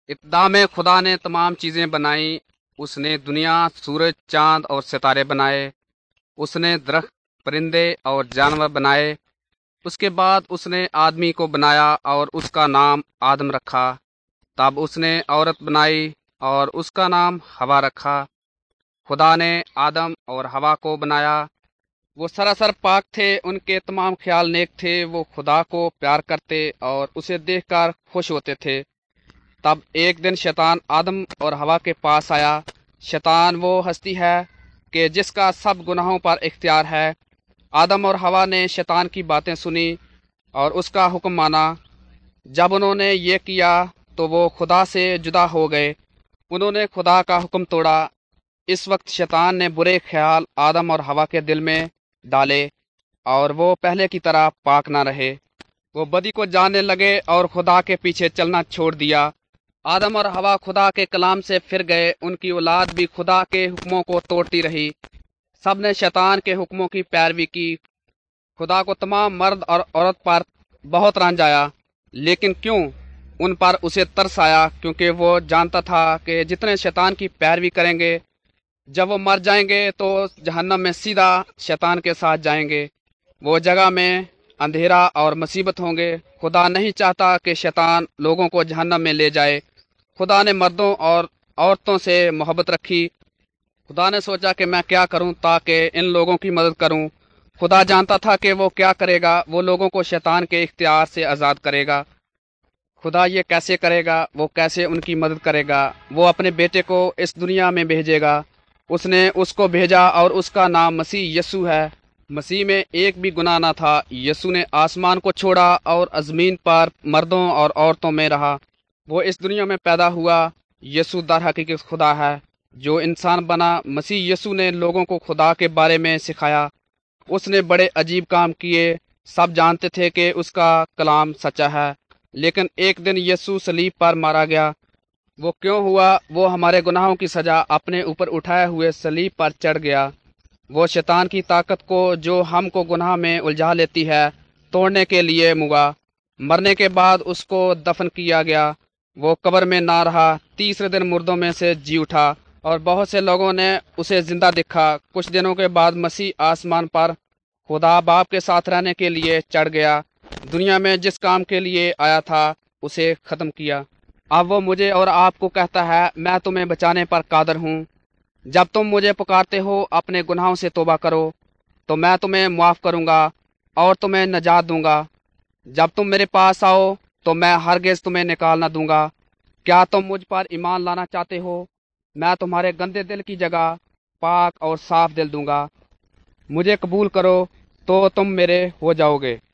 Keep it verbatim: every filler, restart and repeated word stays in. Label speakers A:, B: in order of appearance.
A: ابتدا میں خدا نے تمام چیزیں بنائی۔ اس نے دنیا، سورج، چاند اور ستارے بنائے۔ اس نے درخت، پرندے اور جانور بنائے۔ اس کے بعد اس نے آدمی کو بنایا اور اس کا نام آدم رکھا۔ تب اس نے عورت بنائی اور اس کا نام ہوا رکھا۔ خدا نے آدم اور ہوا کو بنایا۔ وہ سراسر پاک تھے، ان کے تمام خیال نیک تھے۔ وہ خدا کو پیار کرتے اور اسے دیکھ کر خوش ہوتے تھے۔ تب ایک دن شیطان آدم اور ہوا کے پاس آیا۔ شیطان وہ ہستی ہے کہ جس کا سب گناہوں پر اختیار ہے۔ آدم اور ہوا نے شیطان کی باتیں سنی اور اس کا حکم مانا۔ جب انہوں نے یہ کیا تو وہ خدا سے جدا ہو گئے۔ انہوں نے خدا کا حکم توڑا۔ اس وقت شیطان نے برے خیال آدم اور ہوا کے دل میں ڈالے اور وہ پہلے کی طرح پاک نہ رہے۔ وہ بدی کو جاننے لگے اور خدا کے پیچھے چلنا چھوڑ دیا۔ آدم اور ہوا خدا کے کلام سے پھر گئے۔ ان کی اولاد بھی خدا کے حکموں کو توڑتی رہی۔ سب نے شیطان کے حکموں کی پیروی کی۔ خدا کو تمام مرد اور عورت پر بہت رنج آیا، لیکن کیوں؟ ان پر اسے ترس آیا، کیونکہ وہ جانتا تھا کہ جتنے شیطان کی پیروی کریں گے، جب وہ مر جائیں گے تو جہنم میں سیدھا شیطان کے ساتھ جائیں گے۔ وہ جگہ میں اندھیرا اور مصیبت ہوں گے۔ خدا نہیں چاہتا کہ شیطان لوگوں کو جہنم میں لے جائے۔ خدا نے مردوں اور عورتوں سے محبت رکھی۔ خدا نے سوچا کہ میں کیا کروں تاکہ ان لوگوں کی مدد کروں۔ خدا جانتا تھا کہ وہ کیا کرے گا، وہ لوگوں کو شیطان کے اختیار سے آزاد کرے گا۔ خدا یہ کیسے کرے گا؟ وہ کیسے ان کی مدد کرے گا؟ وہ اپنے بیٹے کو اس دنیا میں بھیجے گا۔ اس نے اس کو بھیجا اور اس کا نام مسیح یسوع ہے۔ مسیح میں ایک بھی گناہ نہ تھا۔ یسوع نے آسمان کو چھوڑا اور زمین پر مردوں اور عورتوں میں رہا۔ وہ اس دنیا میں پیدا ہوا۔ یسوع در حقیقت خدا ہے جو انسان بنا۔ مسیح یسوع نے لوگوں کو خدا کے بارے میں سکھایا۔ اس نے بڑے عجیب کام کیے۔ سب جانتے تھے کہ اس کا کلام سچا ہے، لیکن ایک دن یسوع صلیب پر مارا گیا۔ وہ کیوں ہوا؟ وہ ہمارے گناہوں کی سزا اپنے اوپر اٹھائے ہوئے صلیب پر چڑھ گیا۔ وہ شیطان کی طاقت کو جو ہم کو گناہ میں الجھا لیتی ہے توڑنے کے لیے مگا۔ مرنے کے بعد اس کو دفن کیا گیا۔ وہ قبر میں نہ رہا، تیسرے دن مردوں میں سے جی اٹھا اور بہت سے لوگوں نے اسے زندہ دیکھا۔ کچھ دنوں کے بعد مسیح آسمان پر خدا باپ کے ساتھ رہنے کے لیے چڑھ گیا۔ دنیا میں جس کام کے لیے آیا تھا اسے ختم کیا۔ اب وہ مجھے اور آپ کو کہتا ہے، میں تمہیں بچانے پر قادر ہوں۔ جب تم مجھے پکارتے ہو اپنے گناہوں سے توبہ کرو تو میں تمہیں معاف کروں گا اور تمہیں نجات دوں گا۔ جب تم میرے پاس آؤ تو میں ہرگز تمہیں نکال نہ دوں گا۔ کیا تم مجھ پر ایمان لانا چاہتے ہو؟ میں تمہارے گندے دل کی جگہ پاک اور صاف دل دوں گا۔ مجھے قبول کرو تو تم میرے ہو جاؤ گے۔